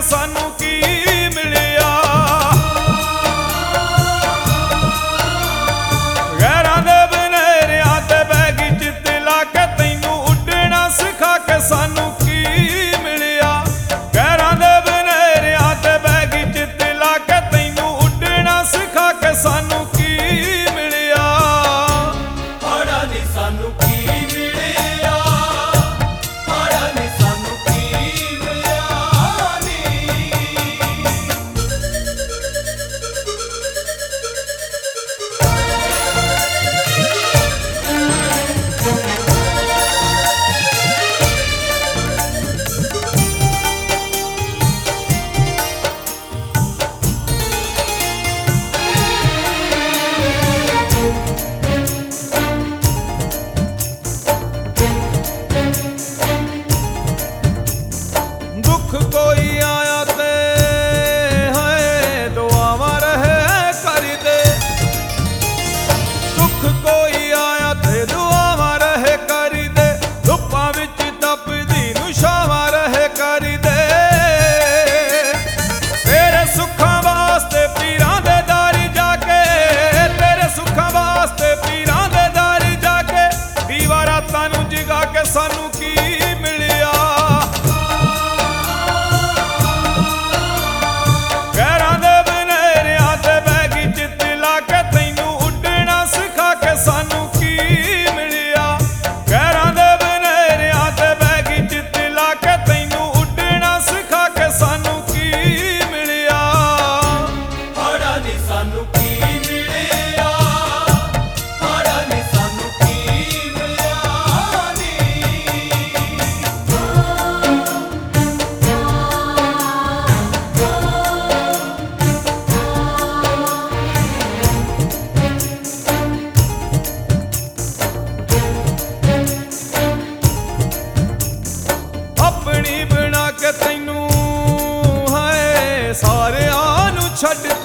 ਸਾਨੂੰ ਕੀ ਮਿਲਿਆ। ਗੈਰਾਂ ਦੇ ਬਨੇਰਿਆਂ ਤੇ ਬਹਿ ਗਈ ਜਿੱਤ ਲਾ ਕੇ ਤੈਨੂੰ ਉੱਡਣਾ ਸਿਖਾ ਕੇ ਸਾਨੂੰ ਕੀ ਮਿਲਿਆ। ਗੈਰਾਂ ਦੇ ਬਨੇਰਿਆਂ ਤੇ ਬਹਿ ਗਈ ਜਿੱਤ ਲਾ ਕੇ ਤੈਨੂੰ ਉੱਡਣਾ ਸਿਖਾ ਕੇ ਸਾਨੂੰ ਕੀ ਮਿਲਿਆ। ਪੜਾ ਨੀ ਸਾਨੂੰ ਕੀ ਮਿਲਿਆ, ਪੜਾ ਨੀ ਸਾਨੂੰ ਕੀ ਮਿਲਿਆ ਨੀ। ਦੁੱਖ ਕੋਈ ਆਇਆ ਤੇ ਹੈ ਦੁਆਵਾਂ ਰਹੇ ਕਰਦੇ। ਦੁੱਖ ਕੋਈ ਆਇਆ ਤੇ ਦੁਆਵਾਂ ਰਹੇ ਕਰਦੇ। ਧੁੱਪਾਂ ਵਿੱਚ ਤਪਦੀ ਨੂੰ ਛਾਵਾਂ ਰਹੇ ਕਰਦੇ। ਤੇਰੇ ਸੁੱਖਾਂ ਵਾਸਤੇ ਪੀਰਾਂ ਦੇ ਦਾਰੀ ਜਾ ਕੇ, ਤੇਰੇ ਸੁੱਖਾਂ ਵਾਸਤੇ ਪੀਰਾਂ ਦੇ ਦਾਰੀ ਜਾ ਕੇ ਦੀਵਾ ਰਾਤਾਂ ਨੂੰ ਜਗਾ ਕੇ ਸਾਨੂੰ ਕੀ ਮਿਲਿਆ। ਗੈਰਾਂ ਦੇ ਬਨੇਰਿਆਂ ਤੇ ਬਹਿ ਗਈ ਜਿੱਤ ਲਾ ਕੇ ਤੈਨੂੰ ਉੱਡਣਾ ਸਿਖਾ ਕੇ ਸਾਨੂੰ ਕੀ ਮਿਲਿਆ। ਗੈਰਾਂ ਦੇ ਬਨੇਰਿਆਂ ਤੇ ਬਹਿ ਗਈ ਜਿੱਤ ਲਾ ਕੇ ਤੈਨੂੰ ਉੱਡਣਾ ਸਿਖਾ ਕੇ ਸਾਨੂੰ ਕੀ ਮਿਲਿਆ। ਪੜਾ ਨੀ ਸਾਨੂੰ ਕੀ ਮਿਲਿਆ, ਪੜਾ ਨੀ ਸਾਨੂੰ ਕੀ ਮਿਲਿਆ ਨੀ। ਆਪਣੀ ਬਣਾ ਕੇ ਤੈਨੂੰ ਹੈ ਸਾਰਿਆਂ ਨੂੰ ਛੱਡ